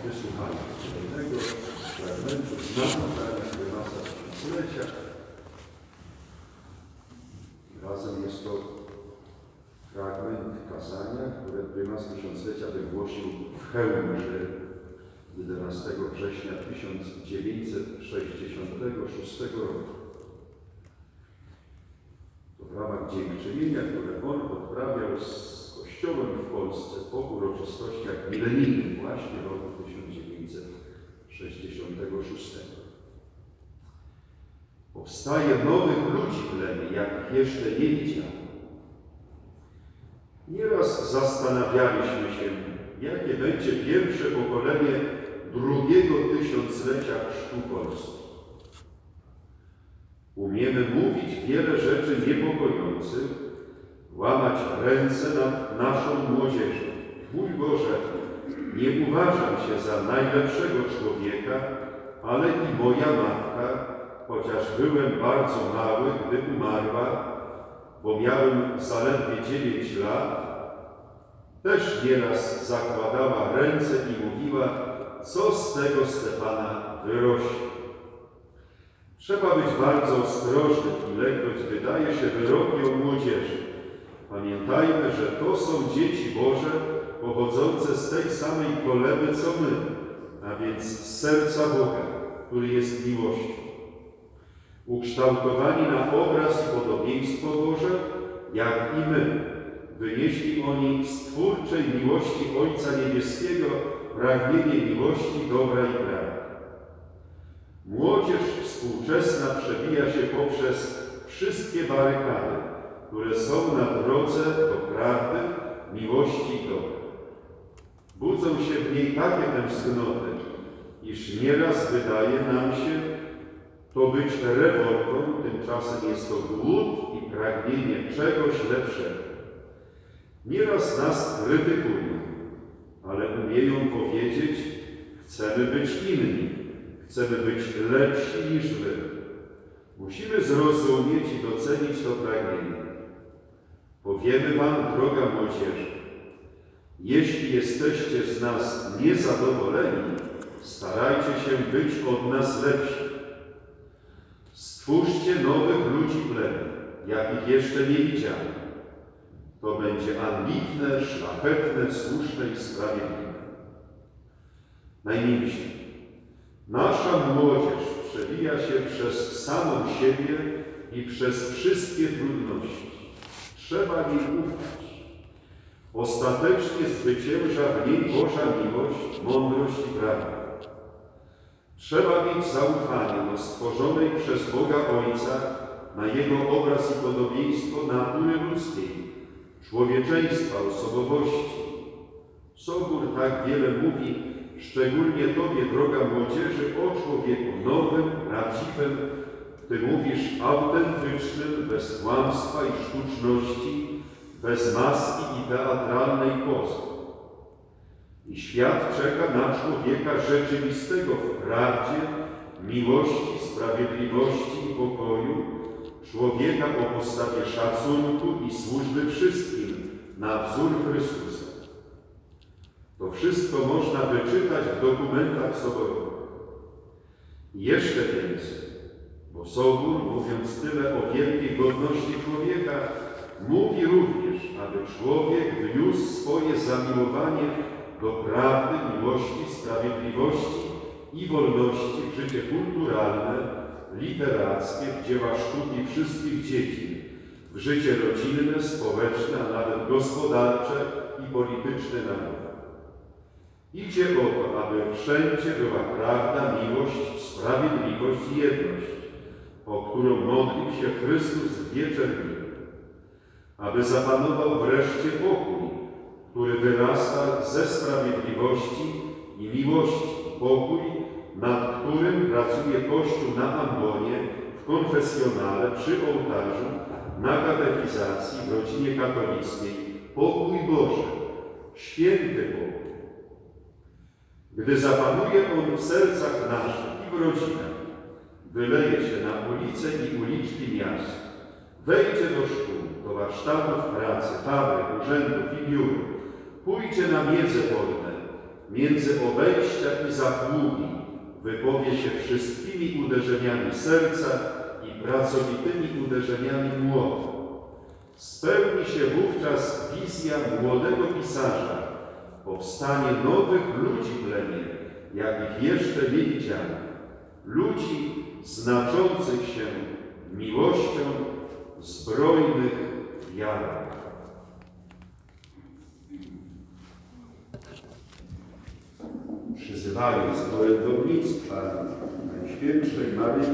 wysłuchania kolejnego fragmentu z nauczania prymasa Tysiąclecia. Razem jest to fragment kazania, które prymas Tysiąclecia wygłosił w Chełmży 11 września 1966 roku. To w ramach dziękczynienia, które on odprawiał z Kościołem w Polsce po uroczystościach milenijnych właśnie roku 1966. Powstaje nowych ludzi plemię, jakich jeszcze nie widziano. Nieraz zastanawialiśmy się, jakie będzie pierwsze pokolenie drugiego tysiąclecia chrztu Polski. Umiemy mówić wiele rzeczy niepokojących, łamać ręce nad naszą młodzieżą. Mój Boże, nie uważam się za najlepszego człowieka, ale i moja matka, chociaż byłem bardzo mały, gdy umarła, bo miałem zaledwie 9 lat, też nieraz zakładała ręce i mówiła, co z tego Stefana wyrośnie. Trzeba być bardzo ostrożnym, ilekroć wydaje się wyroki o młodzieży. Pamiętajmy, że to są dzieci Boże, pochodzące z tej samej koleby co my, a więc z serca Boga, który jest miłością. Ukształtowani na obraz i podobieństwo Boże, jak i my, wynieśli oni z twórczej miłości Ojca Niebieskiego pragnienie miłości, dobra i prawdy. Młodzież współczesna przebija się poprzez wszystkie barykady, które są na drodze do prawdy, miłości i dobra. Budzą się w niej takie tęsknoty, iż nieraz wydaje nam się to być rewoltą, tymczasem jest to głód i pragnienie czegoś lepszego. Nieraz nas krytykują, ale umieją powiedzieć, chcemy być inni, chcemy być lepsi niż wy. Musimy zrozumieć i docenić to pragnienie. Powiemy wam, droga młodzieży, jeśli jesteście z nas niezadowoleni, starajcie się być od nas lepsi. Stwórzcie nowych ludzi plemię, jakich jeszcze nie widziano. To będzie ambitne, szlachetne, słuszne i sprawiedliwe. Najmilsi, nasza młodzież przewija się przez samą siebie i przez wszystkie trudności. Trzeba jej ufać. Ostatecznie zwycięża w niej Boża miłość, mądrość i prawda. Trzeba mieć zaufanie do stworzonej przez Boga Ojca na Jego obraz i podobieństwo natury ludzkiej, człowieczeństwa, osobowości. Sobór tak wiele mówi, szczególnie Tobie, droga młodzieży, o człowieku nowym, prawdziwym. Ty mówisz autentycznym, bez kłamstwa i sztuczności, bez maski i teatralnej pozy. I świat czeka na człowieka rzeczywistego w prawdzie, miłości, sprawiedliwości i pokoju, człowieka o postawie szacunku i służby wszystkim na wzór Chrystusa. To wszystko można wyczytać w dokumentach soborowych. I jeszcze więcej, bo Sobór, mówiąc tyle o wielkiej godności człowieka, mówi również, aby człowiek wniósł swoje zamiłowanie do prawdy, miłości, sprawiedliwości i wolności w życie kulturalne, literackie, w dzieła sztuki wszystkich dziedzin, w życie rodzinne, społeczne, a nawet gospodarcze i polityczne narodu. Idzie o to, aby wszędzie była prawda, miłość, sprawiedliwość i jedność, o którą modlił się Chrystus w wieczór miły. Aby zapanował wreszcie pokój, który wyrasta ze sprawiedliwości i miłości. Pokój, nad którym pracuje Kościół na ambonie, w konfesjonale, przy ołtarzu, na katechizacji, w rodzinie katolickiej. Pokój Boży, święty pokój. Gdy zapanuje on w sercach naszych i w rodzinach, wyleje się na ulice i uliczki miast, wejdzie do szkół, do warsztatów pracy, fabryk, urzędów i biur, pójdzie na miedze wolne, między obejścia i zapługi, wypowie się wszystkimi uderzeniami serca i pracowitymi uderzeniami młota. Spełni się wówczas wizja młodego pisarza, powstanie nowych ludzi plemię, jakich jeszcze nie widziano. Ludzi znaczących się miłością, zbrojnych wiarą. Przyzywając do orędownictwa Najświętszej Maryi